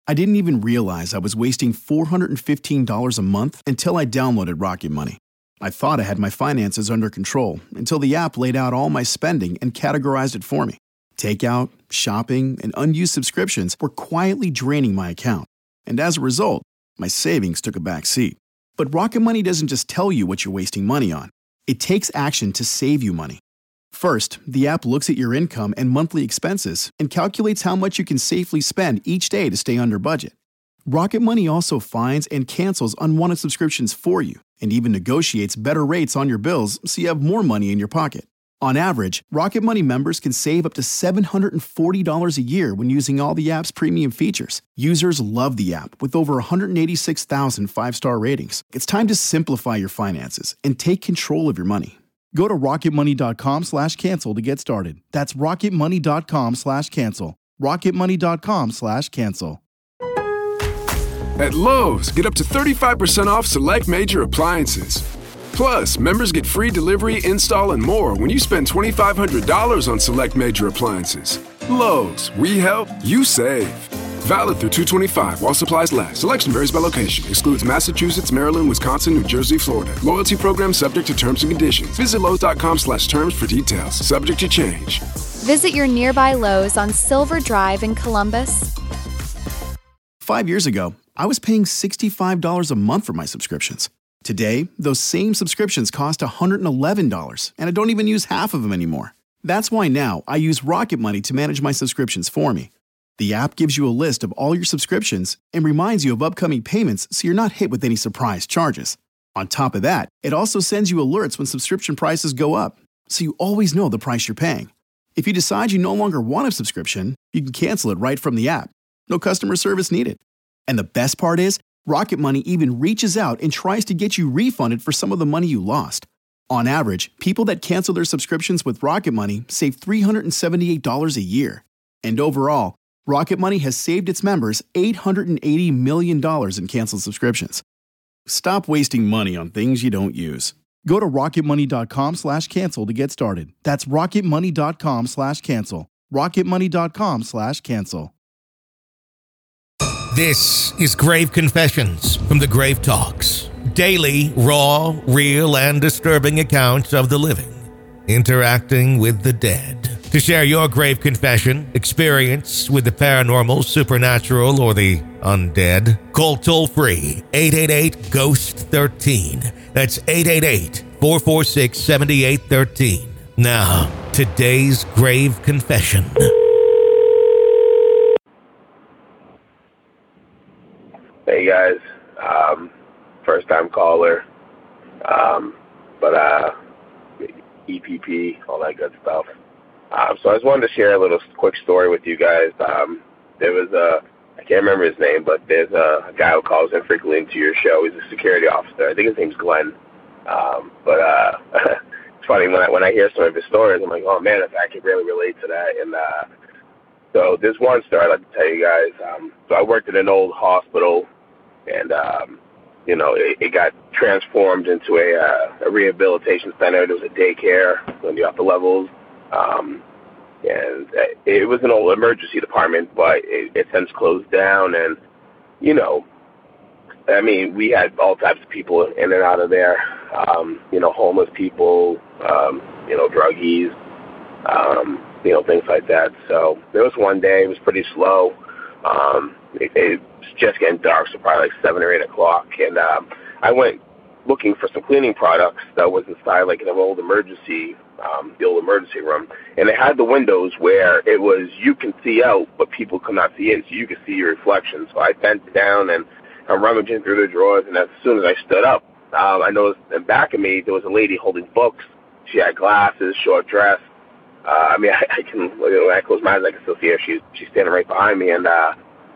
I didn't even realize I was wasting $415 a month until I downloaded Rocket Money. I thought I had my finances under control until the app laid out all my spending and categorized it for me. Takeout, shopping, and unused subscriptions were quietly draining my account. And as a result, my savings took a back seat. But Rocket Money doesn't just tell you what you're wasting money on. It takes action to save you money. First, the app looks at your income and monthly expenses and calculates how much you can safely spend each day to stay under budget. Rocket Money also finds and cancels unwanted subscriptions for you and even negotiates better rates on your bills so you have more money in your pocket. On average, Rocket Money members can save up to $740 a year when using all the app's premium features. Users love the app with over 186,000 five-star ratings. It's time to simplify your finances and take control of your money. Go to rocketmoney.com/cancel to get started. That's rocketmoney.com/cancel. rocketmoney.com/cancel. At Lowe's, get up to 35% off select major appliances. Plus, members get free delivery, install, and more when you spend $2,500 on select major appliances. Lowe's, we help, you save. Valid through 2/25 while supplies last. Selection varies by location. Excludes Massachusetts, Maryland, Wisconsin, New Jersey, Florida. Loyalty program subject to terms and conditions. Visit Lowe's.com/terms for details. Subject to change. Visit your nearby Lowe's on Silver Drive in Columbus. 5 years ago, I was paying $65 a month for my subscriptions. Today, those same subscriptions cost $111, and I don't even use half of them anymore. That's why now I use Rocket Money to manage my subscriptions for me. The app gives you a list of all your subscriptions and reminds you of upcoming payments so you're not hit with any surprise charges. On top of that, it also sends you alerts when subscription prices go up, so you always know the price you're paying. If you decide you no longer want a subscription, you can cancel it right from the app. No customer service needed. And the best part is, Rocket Money even reaches out and tries to get you refunded for some of the money you lost. On average, people that cancel their subscriptions with Rocket Money save $378 a year. And overall, Rocket Money has saved its members $880 million in canceled subscriptions. Stop wasting money on things you don't use. Go to rocketmoney.com/cancel to get started. That's rocketmoney.com/cancel. rocketmoney.com/cancel. This is Grave Confessions from the Grave Talks. Daily, raw, real, and disturbing accounts of the living interacting with the dead. To share your grave confession, experience with the paranormal, supernatural, or the undead, call toll-free 888-GHOST-13. That's 888-446-7813. Now, today's grave confession. Hey guys, first time caller, but EPP, all that good stuff. So I just wanted to share a little quick story with you guys. There was I can't remember his name, but there's a guy who calls in frequently into your show. He's a security officer. I think his name's Glenn. It's funny when I hear some of his stories, I'm like, oh man, I can really relate to that. And so there's one story I'd like to tell you guys. So I worked at an old hospital, and it got transformed into a rehabilitation center. There was a daycare on the upper levels, and it was an old emergency department, but it since closed down. And we had all types of people in and out of there. Homeless people, druggies. Things like that. So there was one day, it was pretty slow. It was just getting dark, so probably like 7 or 8 o'clock. And I went looking for some cleaning products that was inside like an old emergency, the old emergency room. And it had the windows where it was, you can see out, but people could not see in, so you could see your reflection. So I bent down and I'm rummaging through the drawers, and as soon as I stood up, I noticed in back of me, there was a lady holding books. She had glasses, short dress. I can, when I close my eyes, I can still see her. She's standing right behind me, and so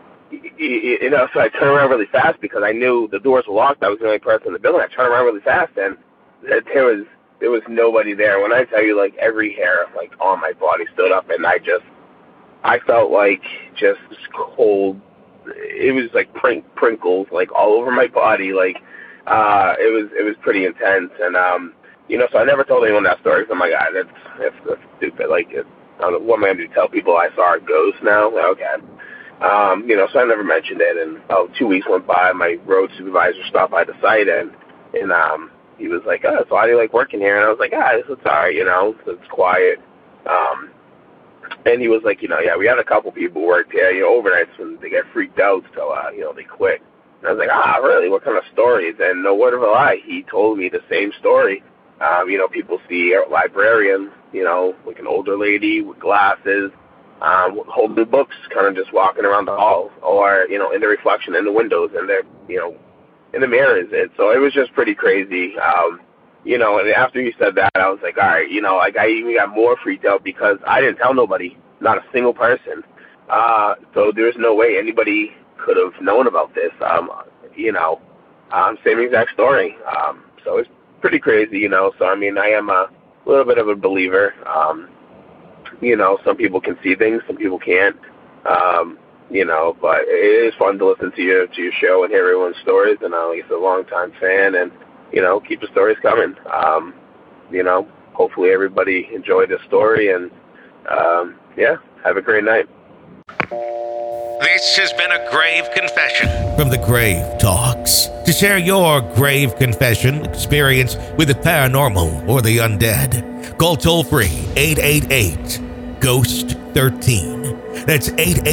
I turned around really fast because I knew the doors were locked. I was the only person in the building. I turned around really fast, and there was nobody there. When I tell you, like, every hair, like, on my body stood up, and I felt like just cold. It was like prinkles, like, all over my body. Like, it was pretty intense, and so I never told anyone that story because I'm like, that's stupid. Like, I don't know, what am I going to do, tell people I saw a ghost now? Okay. So I never mentioned it. And 2 weeks went by. My road supervisor stopped by the site, and he was like, "Oh, so how do you like working here?" And I was like, "It's all right, it's quiet." And he was like, "Yeah, we had a couple people who worked here, overnights when they get freaked out, so they quit." And I was like, really? What kind of stories? And no word of a lie, he told me the same story. People see a librarian, like an older lady with glasses, holding books, kind of just walking around the halls, or, in the reflection in the windows, and they're, in the mirrors. And so it was just pretty crazy. And after he said that, I was like, all right, I even got more freaked out because I didn't tell nobody, not a single person. So there's no way anybody could have known about this, same exact story. So it's pretty crazy, So, I am a little bit of a believer. Some people can see things, some people can't. But it is fun to listen to your show and hear everyone's stories. And he's a longtime fan, and keep the stories coming. Hopefully everybody enjoyed the story, and have a great night. This has been a grave confession from the Grave Talks. To share your grave confession experience with the paranormal or the undead, call toll-free 888-GHOST-13. That's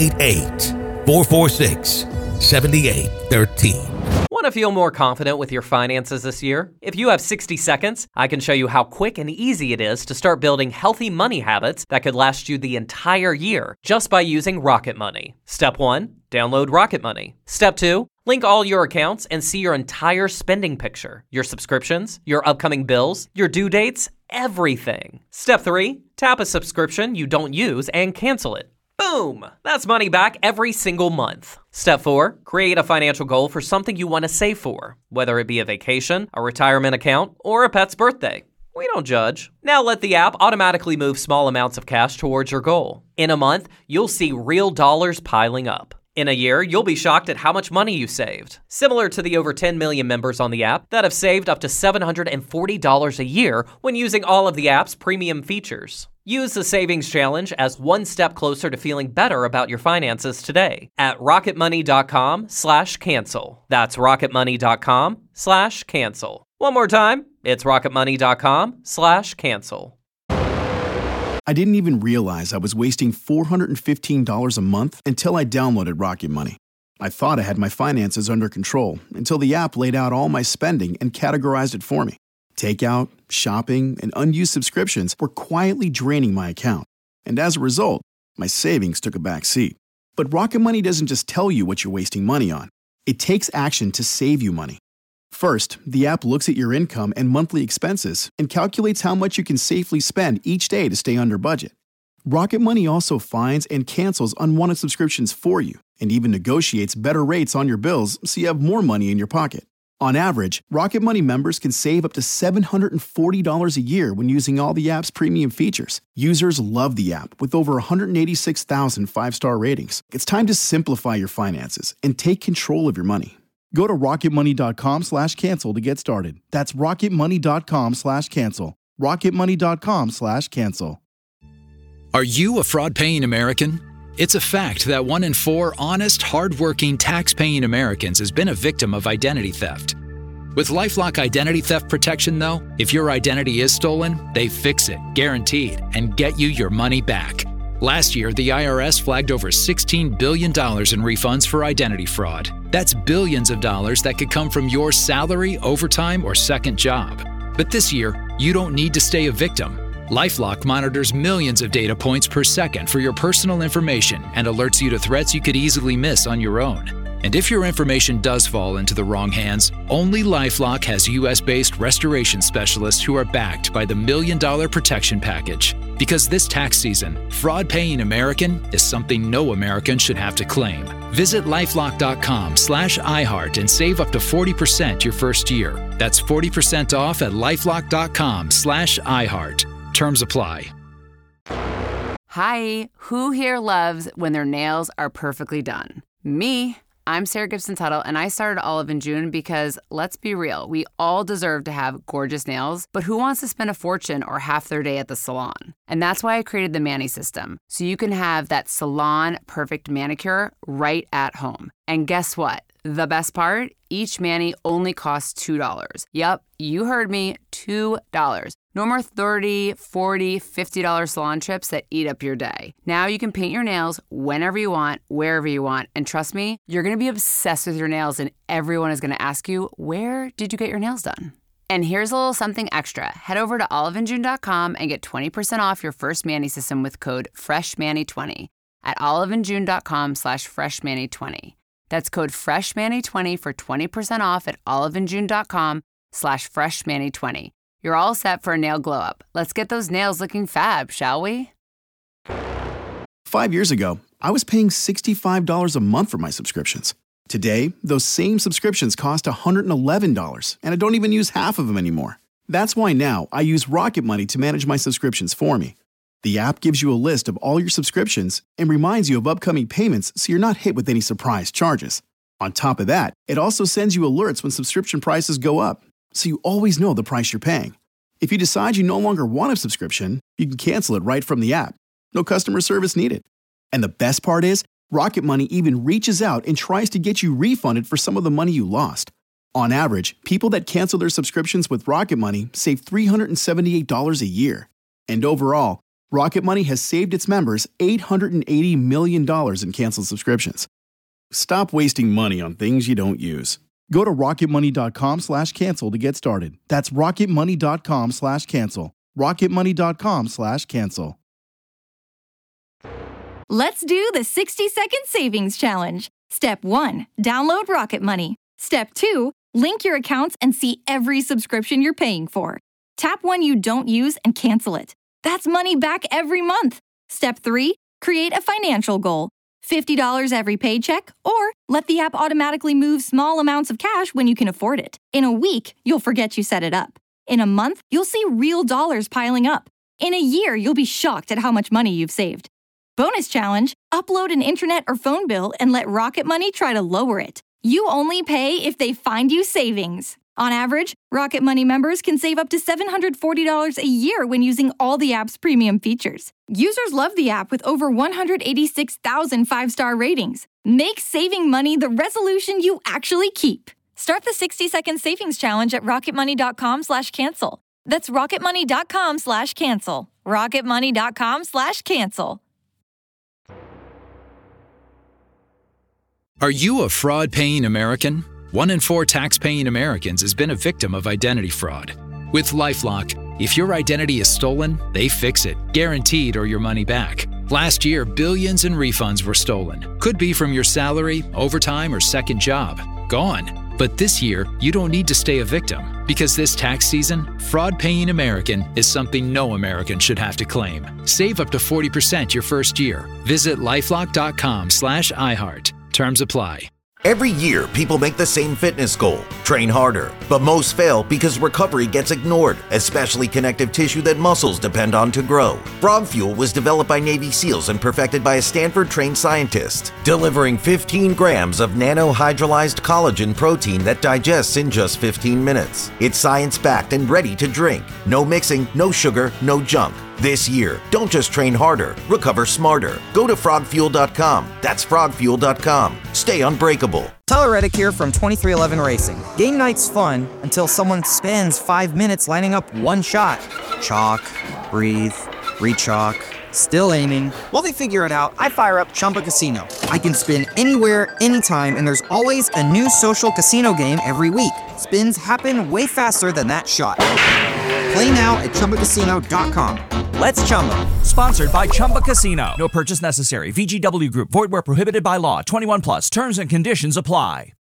888-446-7813. Want to feel more confident with your finances this year? If you have 60 seconds, I can show you how quick and easy it is to start building healthy money habits that could last you the entire year just by using Rocket Money. Step 1, download Rocket Money. Step 2, link all your accounts and see your entire spending picture, your subscriptions, your upcoming bills, your due dates, everything. Step 3, tap a subscription you don't use and cancel it. Boom! That's money back every single month. Step 4, create a financial goal for something you want to save for, whether it be a vacation, a retirement account, or a pet's birthday. We don't judge. Now let the app automatically move small amounts of cash towards your goal. In a month, you'll see real dollars piling up. In a year, you'll be shocked at how much money you saved. Similar to the over 10 million members on the app that have saved up to $740 a year when using all of the app's premium features. Use the Savings Challenge as one step closer to feeling better about your finances today at rocketmoney.com/cancel. That's rocketmoney.com/cancel. One more time, it's rocketmoney.com/cancel. I didn't even realize I was wasting $415 a month until I downloaded Rocket Money. I thought I had my finances under control until the app laid out all my spending and categorized it for me. Takeout, shopping, and unused subscriptions were quietly draining my account. And as a result, my savings took a back seat. But Rocket Money doesn't just tell you what you're wasting money on. It takes action to save you money. First, the app looks at your income and monthly expenses and calculates how much you can safely spend each day to stay under budget. Rocket Money also finds and cancels unwanted subscriptions for you and even negotiates better rates on your bills so you have more money in your pocket. On average, Rocket Money members can save up to $740 a year when using all the app's premium features. Users love the app with over 186,000 five-star ratings. It's time to simplify your finances and take control of your money. Go to rocketmoney.com/cancel to get started. That's rocketmoney.com/cancel. rocketmoney.com/cancel. Are you a fraud-paying American? It's a fact that 1 in 4 honest, hard-working, tax-paying Americans has been a victim of identity theft. With LifeLock Identity Theft Protection, though, if your identity is stolen, they fix it, guaranteed, and get you your money back. Last year, the IRS flagged over $16 billion in refunds for identity fraud. That's billions of dollars that could come from your salary, overtime, or second job. But this year, you don't need to stay a victim. LifeLock monitors millions of data points per second for your personal information and alerts you to threats you could easily miss on your own. And if your information does fall into the wrong hands, only LifeLock has US-based restoration specialists who are backed by the $1 Million Protection Package. Because this tax season, fraud-paying American is something no American should have to claim. Visit LifeLock.com/iHeart and save up to 40% your first year. That's 40% off at LifeLock.com/iHeart. Terms apply. Hi, who here loves when their nails are perfectly done? Me. I'm Sarah Gibson Tuttle, and I started Olive in June because, let's be real, we all deserve to have gorgeous nails, but who wants to spend a fortune or half their day at the salon? And that's why I created the Mani System, so you can have that salon-perfect manicure right at home. And guess what? The best part? Each mani only costs $2. Yep, you heard me, $2. No more $30, $40, $50 salon trips that eat up your day. Now you can paint your nails whenever you want, wherever you want. And trust me, you're going to be obsessed with your nails and everyone is going to ask you, where did you get your nails done? And here's a little something extra. Head over to oliveandjune.com and get 20% off your first Mani System with code FRESHMANI20 at oliveandjune.com/FreshMani20. That's code FRESHMANI20 for 20% off at oliveandjune.com/FreshMani20. You're all set for a nail glow up. Let's get those nails looking fab, shall we? 5 years ago, I was paying $65 a month for my subscriptions. Today, those same subscriptions cost $111, and I don't even use half of them anymore. That's why now I use Rocket Money to manage my subscriptions for me. The app gives you a list of all your subscriptions and reminds you of upcoming payments so you're not hit with any surprise charges. On top of that, it also sends you alerts when subscription prices go up, so you always know the price you're paying. If you decide you no longer want a subscription, you can cancel it right from the app. No customer service needed. And the best part is, Rocket Money even reaches out and tries to get you refunded for some of the money you lost. On average, people that cancel their subscriptions with Rocket Money save $378 a year. And overall, Rocket Money has saved its members $880 million in canceled subscriptions. Stop wasting money on things you don't use. Go to rocketmoney.com/cancel to get started. That's rocketmoney.com/cancel. rocketmoney.com/cancel. Let's do the 60-second savings challenge. Step 1, download Rocket Money. Step 2, link your accounts and see every subscription you're paying for. Tap one you don't use and cancel it. That's money back every month. Step 3, create a financial goal. $50 every paycheck, or let the app automatically move small amounts of cash when you can afford it. In a week, you'll forget you set it up. In a month, you'll see real dollars piling up. In a year, you'll be shocked at how much money you've saved. Bonus challenge, upload an internet or phone bill and let Rocket Money try to lower it. You only pay if they find you savings. On average, Rocket Money members can save up to $740 a year when using all the app's premium features. Users love the app with over 186,000 5-star ratings. Make saving money the resolution you actually keep. Start the 60-second savings challenge at rocketmoney.com/cancel. That's rocketmoney.com/cancel. rocketmoney.com/cancel. Are you a fraud-paying American? 1 in 4 tax-paying Americans has been a victim of identity fraud. With LifeLock, if your identity is stolen, they fix it, guaranteed, or your money back. Last year, billions in refunds were stolen. Could be from your salary, overtime, or second job. Gone. But this year, you don't need to stay a victim, because this tax season, fraud-paying American is something no American should have to claim. Save up to 40% your first year. Visit lifelock.com/iHeart. Terms apply. Every year, people make the same fitness goal, train harder. But most fail because recovery gets ignored, especially connective tissue that muscles depend on to grow. Frog Fuel was developed by Navy SEALs and perfected by a Stanford-trained scientist, delivering 15 grams of nanohydrolyzed collagen protein that digests in just 15 minutes. It's science-backed and ready to drink. No mixing, no sugar, no junk. This year, don't just train harder, recover smarter. Go to frogfuel.com. That's frogfuel.com. Stay unbreakable. Tyler Reddick here from 2311 Racing. Game night's fun until someone spends 5 minutes lining up one shot. Chalk, breathe, re-chalk, still aiming. While they figure it out, I fire up Chumba Casino. I can spin anywhere, anytime, and there's always a new social casino game every week. Spins happen way faster than that shot. Play now at ChumbaCasino.com. Let's Chumba. Sponsored by Chumba Casino. No purchase necessary. VGW Group. Void where prohibited by law. 21 plus. Terms and conditions apply.